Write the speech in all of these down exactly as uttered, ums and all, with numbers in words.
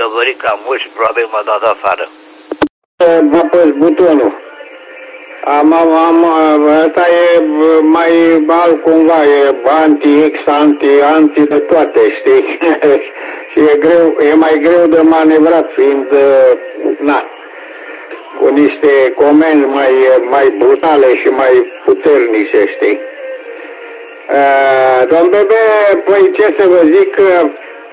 găvărit cam mult și probabil m-a dat afară. Mă apăs butonul. Am, am, am, ăsta e mai alt cumva, e anti-X, anti, anti de toate, știi? Și e greu, e mai greu de manevrat, fiind, na, cu niște comenzi mai, mai brutale și mai puternice, știi? Uh, domn Bebe, păi ce să vă zic, uh,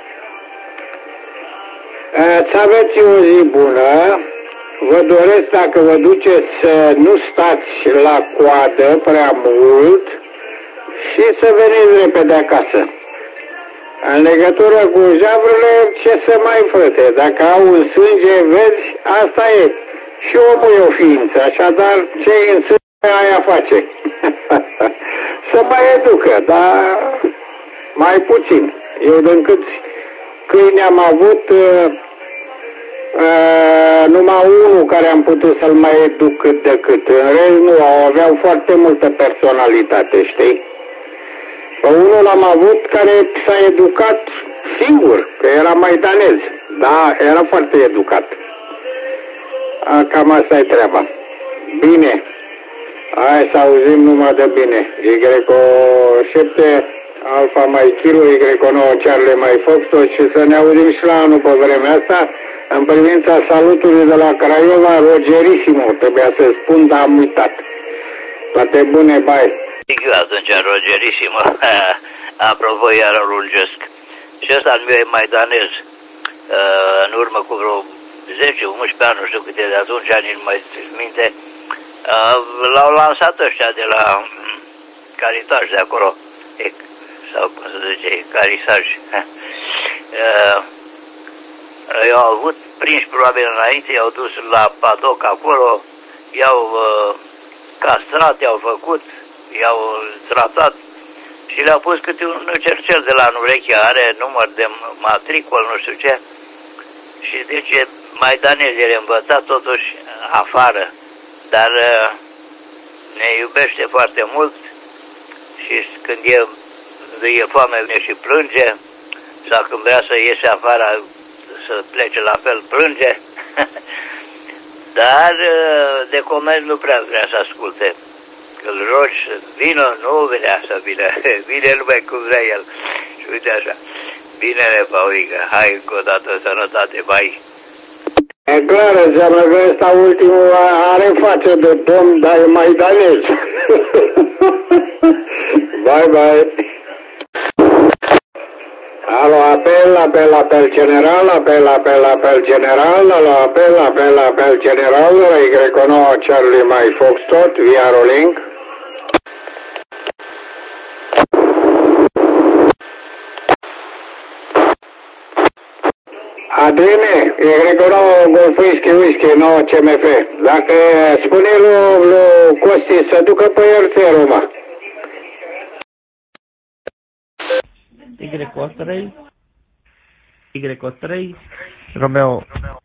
să aveți o zi bună. Vă doresc, dacă vă duceți, să nu stați la coadă prea mult și să veniți repede acasă. În legătură cu javurile, ce să mai frate, dacă au în sânge, vezi, asta e. Și omul e o ființă, așadar ce e în sânge, aia face. Să mai educă, dar mai puțin. Eu din câți câini am avut, Uh, numai unul care am putut să-l mai educ cât de cât. În rest nu, aveau foarte multă personalitate, știi? Pe unul l-am avut care s-a educat singur, că era maidanez. Da, era foarte educat. A, cam asta e treaba. Bine. Hai să auzim numai de bine. Y șapte Alfa mai Kilo, Y nouă Charlie mai Foxtrot și să ne auzim și la anul pe vremea asta. În privința salutului de la Craiova, Rogerissimo, trebuia să spun, dar am uitat. Toate bune, bai. Zic eu atunci, Rogerissimo. Apropo, iar o lungesc. Și ăsta al meu e maidanez. În urmă cu vreo zece unsprezece ani, nu știu câte de atunci, ani nu mai țin minte, l-au lansat ăștia de la Caritaj, de acolo. Sau cum se zice, Carisaj. I-au avut prinși probabil înainte, i-au dus la padoc acolo, i-au uh, castrat, i-au făcut, i-au tratat și le-au pus câte un cercel de la în ureche, are număr de matricol, nu știu ce, și deci maidanezii le învățat totuși afară, dar uh, ne iubește foarte mult și când e, e foame vine și plânge, sau când vrea să iese afară să plece la fel, plânge, dar de comenzi nu prea vrea să asculte. Că îl rogi să vină, nu vrea să vină, vine lumea cum vrea el. Și uite așa, bine, Paurică, hai încă o dată, sănătate, bai. E clar, înseamnă că ăsta ultimul are față de domn, dar e maidanez. Bye, bye. Alo, apel, apel, apel general, apel, apel, apel general, alo, apel, apel, apel general, Y nouă Charlie mai Foxtrot, via Rolling. Adrine, Y nouă Golf Whisky Whisky nouă C M F. Dacă spune lui, lui Costi să ducă pe el ferul, Y trei, Y trei, Romeo,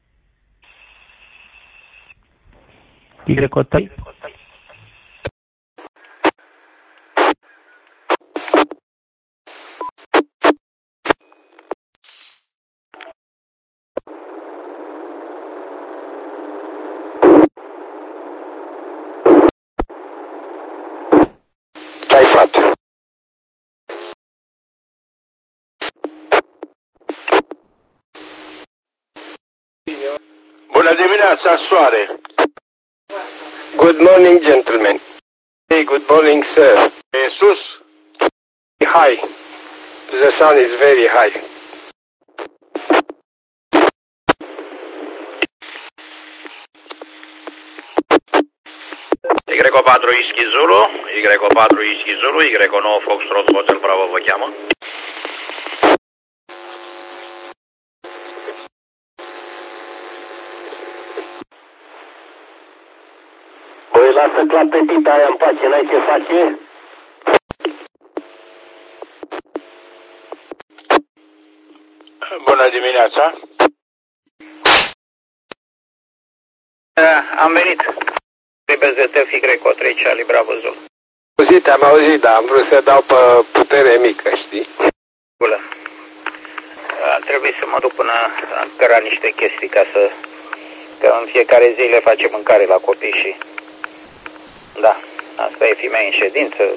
Y trei, Bună dimineața, soare! Good morning, gentlemen. Hey, good morning, sir. E sus? High. The sun is very high. Y patru Whisky Zulu, Y patru Whisky Zulu, Y nouă Foxtrot Hotel Bravo vă cheamă. Băi, lasă clapetita aia în pace, n-ai ce face? Bună dimineața! Am venit. B Z T Y trei Charlie Bravo Zulu. Auzit, am auzit, dar am vrut să dau pe putere mică, știi? Bună. A trebuit să mă duc până a căra niște chestii ca să... Că în fiecare zi le face mâncare la copii și... Da, asta e femeia în ședință.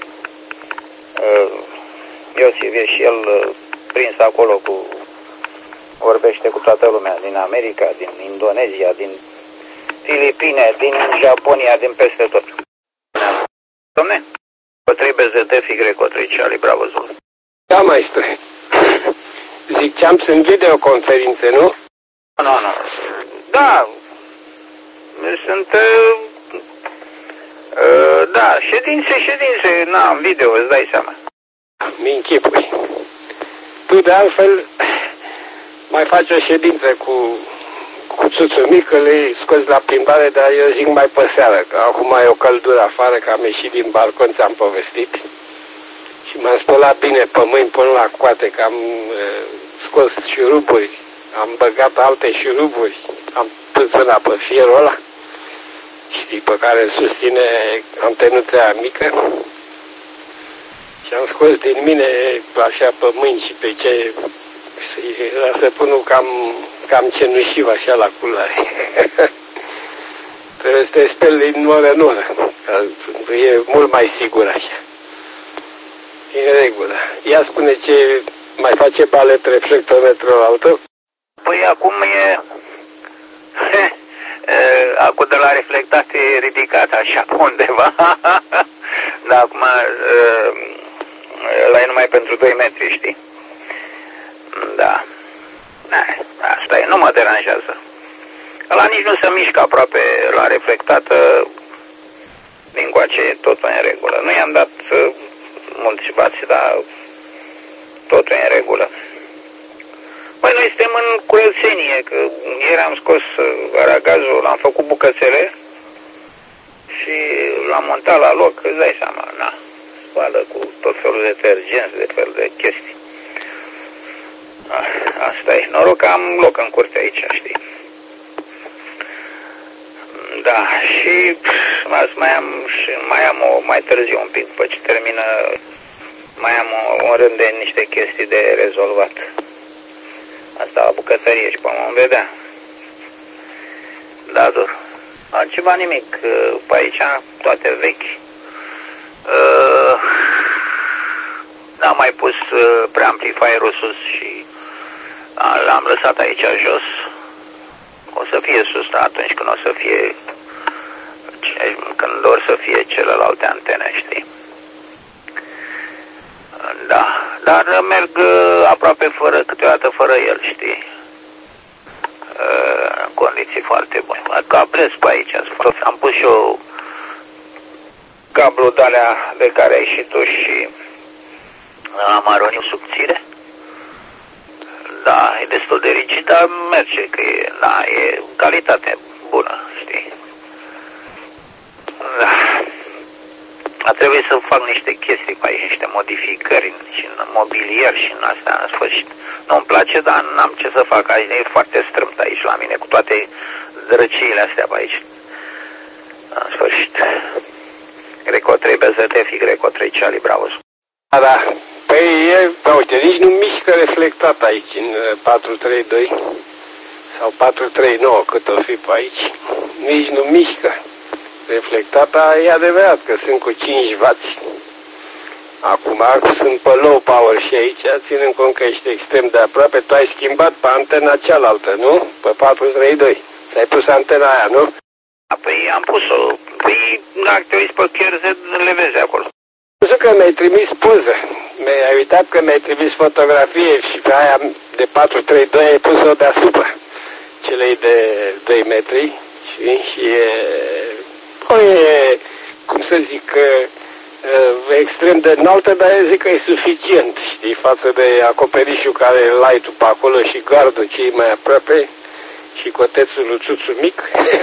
Iosif e și el prins acolo cu... Vorbește cu toată lumea din America, din Indonezia, din Filipine, din Japonia, din peste tot. Dom'le, o trei B Z T, Y, o trei Charlie, Bravo Zulu. Da, maestre. Ziceam, sunt videoconferințe, nu? Nu, nu. Da. Sunt... Uh, uh, da, ședințe, ședințe. Na, în video, îți dai seama. Mi închipui. Tu, de altfel, mai faci o ședință cu, cu țuțul mic, că le scoți la plimbare, dar eu zic mai pe seară, că acum e o căldură afară, că am ieșit din balcon, ți-am povestit. Și m-am spălat bine pe mâini până la coate, că am uh, scos șuruburi, am băgat alte șuruburi, am pus până pe fierul ăla, știi, pe care îl susține antenuța aia mică. Și am scos din mine așa pe mâini și pe ce, la săpunul cam, cam cenușiv așa la culoare. Trebuie să te speli din oră în oră, că e mult mai sigur așa. E în regulă. Ia spune ce mai face balet reflectometrul al tău? Păi acum e... Acum de la reflectat e ridicat așa pe undeva. Dar acum ăla e numai pentru doi metri, știi? Da. Asta e, nu mă deranjează. Ăla nici nu se mișcă aproape la reflectată. Din coace e totul în regulă. Nu i-am dat mulți bați, dar totul e în regulă. Păi noi suntem în curățenie, că ieri am scos aragazul, l-am făcut bucățele și l-am montat la loc, îți dai seama, na, spală cu tot felul de detergenți, de fel de chestii. Asta e, noroc că am loc în curte aici, știi. Da, și mai am, și mai am o, mai târziu un pic, după ce termină, mai am un rând de niște chestii de rezolvat. Asta la bucătărie și pe vom vedea. Da, dur. Altceva nimic. Pe aici toate vechi. Uh, am mai pus preamplifierul sus și l-am lăsat aici jos. O să fie sus atunci când o să fie, când or să fie celelalte antene, știi? Da, dar merg aproape fără, câteodată fără el, știi? În condiții foarte bune. Cablez pe aici, am pus și eu cablu de-alea de care ai și tu și am aronit subțire. Da, e destul de rigid, dar merge, că e, da, e calitate bună, știi? Da. A trebuit să fac niște chestii pe aici, niște modificări și în mobilier și în astea, în sfârșit. Nu-mi place, dar n-am ce să fac, aici e foarte strâmt aici la mine, cu toate drăciile astea pe aici. În sfârșit. Greco trei B Z T, fi Greco trei Charlie, Bravo. Da, da. Păi, e, uite, nici nu mișcă reflectat aici, în patru trei doi sau patru trei nouă, cât o fi pe aici. Nici nu mișcă. Reflectata e adevărat că sunt cu cinci wați. Acum sunt pe low power și aici, ținând cont că ești extrem de aproape, tu ai schimbat pe antena cealaltă, nu? Pe patru trei doi. Ți-ai pus antena aia, nu? Păi am pus-o. Păi dacă te uiți pe Q R Z, le vezi acolo. Am văzut că mi-ai trimis poză. Mi-ai uitat că mi-ai trimis fotografie și pe aia de patru trei doi ai pus-o deasupra celei de doi metri și, și e... O, e, cum să zic, extrem de înaltă, dar eu zic că e suficient, știi, față de acoperișul care îl ai tu pe acolo și gardul cei mai aproape și cotețul lui Țuțu mic.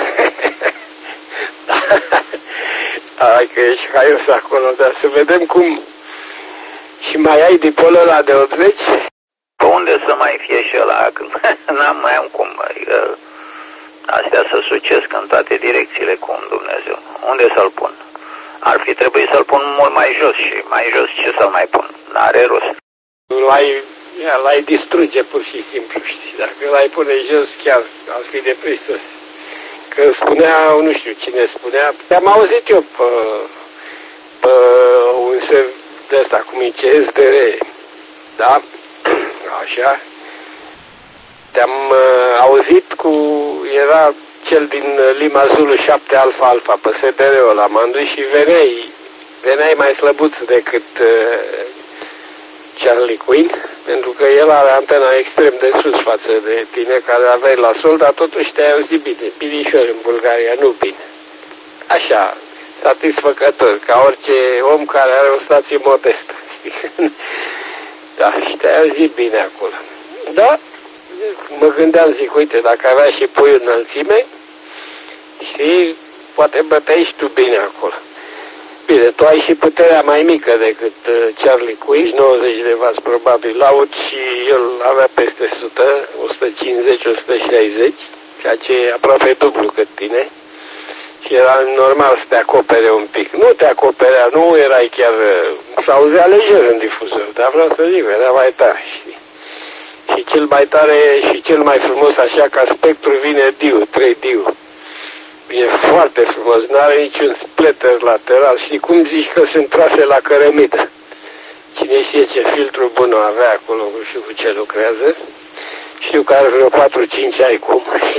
Hai că ești haios acolo, dar să vedem cum. Și mai ai dipolul ăla de optzeci? Pe unde să mai fie și ăla? N-am mai am cum, adică... Astea să sucesc în toate direcțiile, cum Dumnezeu. Unde să-l pun? Ar fi trebuit să-l pun mult mai jos și mai jos ce să-l mai pun? N-are rost. Nu ai Ia, l-ai distruge pur și simplu, știi? Dacă l-ai pune jos, chiar ar fi depresos. Că spunea, nu știu cine spunea, te-am auzit eu pe, pe un serv de ăsta, cum e ce S D R, da? Așa. Te-am uh, auzit cu, era cel din Lima Zulu șapte Alfa Alfa, pe S D R-ul ăla, m-am dus și veneai, veneai mai slăbuț decât uh, Charlie Quinn, pentru că el are antena extrem de sus față de tine, care aveai la sol, dar totuși te-ai auzit bine, binișor în Bulgaria, nu bine. Așa, satisfăcător, ca orice om care are o stație modestă. Da, și te-ai auzit bine acolo. Da, mă gândeam, zic, uite, dacă avea și puiul înălțime, și poate băteai și tu bine acolo. Bine, tu ai și puterea mai mică decât uh, Charlie Quinn, nouăzeci de vați probabil laud, și el avea peste o sută, o sută cincizeci, o sută șaizeci, ceea ce e aproape dublu cât tine. Și era normal să te acopere un pic. Nu te acoperea, nu erai chiar... S-auzea lejer în difuzor, dar vreau să zic, era mai tare, știi? Și cel mai tare și cel mai frumos, așa ca spectru, vine Diu, trei Diu. E foarte frumos, nu are niciun splitter lateral. Și cum zici că sunt trase la cărămidă? Cine știe ce filtru bun o avea acolo, nu știu cu ce lucrează. Știu că are vreo patru cinci ai cum.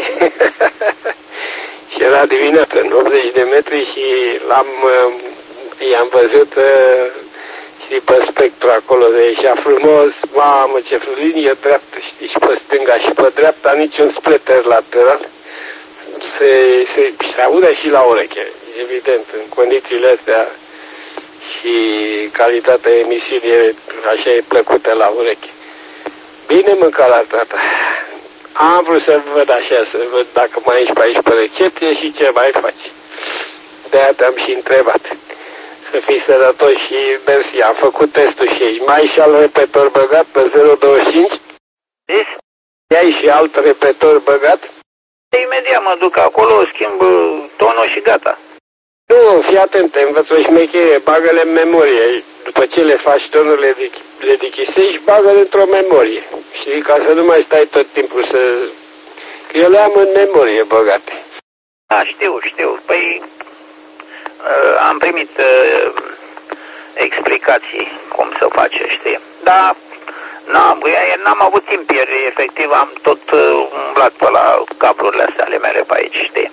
Și era dimineață în optzeci de metri și l-am, i-am văzut, știi, pe spectru acolo, de ieșea frumos, mamă, ce linie dreaptă, știi, și pe stânga și pe dreapta, niciun splitter lateral. Se, se, se aude și la ureche, evident, în condițiile astea și calitatea emisiunii e, așa e plăcută la ureche. Bine mâncat la tata. Am vrut să văd așa, să văd dacă mai ești pe aici pe recepție și ce mai faci. De-aia te-am și întrebat. Să fii sănătos și mersi. Am făcut testul și aici. Mai ai și alt repetor băgat pe zero douăzeci și cinci? Zis? Ai și alt repetor băgat? Imediat mă duc acolo, schimb tonul și gata. Nu, fii atent, te învăț o șmecherie, bagă-le în memorie. După ce le faci tonurile, le dichisești, bagă-le într-o memorie. Știi, ca să nu mai stai tot timpul să... Că eu le am în memorie băgate. Da, știu, știu. Păi uh, am primit uh, explicații cum să face, știi. Dar n-am, n-am avut timp ieri, efectiv am tot uh, umblat pe la cablurile astea ale mele pe aici, știi.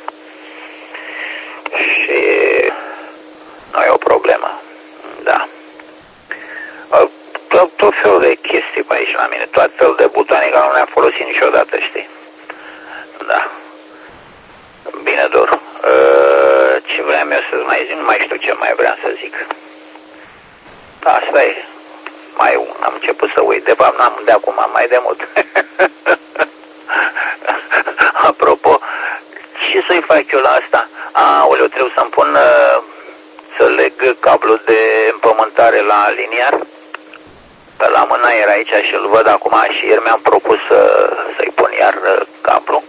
Și nu e o problemă, da. Tot, tot felul de chestii pe aici la mine, tot felul de butoane care nu le-am folosit niciodată, știi. Da. Bine, Dor. Ce vreau eu să mai zic, nu mai știu ce mai vreau să zic. Asta e. Mai am început să uit, de fapt n-am de acum, mai de mult. Apropo, ce să-i fac eu la asta? Aoleu, trebuie să-mi pun, să leg cablul de împământare la liniar. Pe la mânaier aici și îl văd acum și ieri mi-am propus să, să-i pun iar cablu.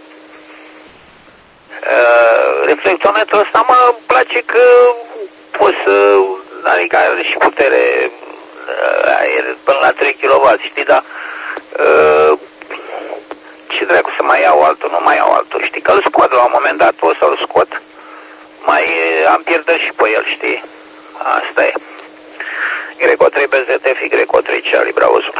Reflectometrul ăsta mă place că pot să, adică are și putere aer până la trei kilowați, știi, dar ce dracu să mai iau altul, nu mai iau altul, știi, că îl scot la un moment dat, o să-l scot, mai am pierdut și pe el, știi, asta e. Greco trei B Z F, Greco trei Charlie, Bravo.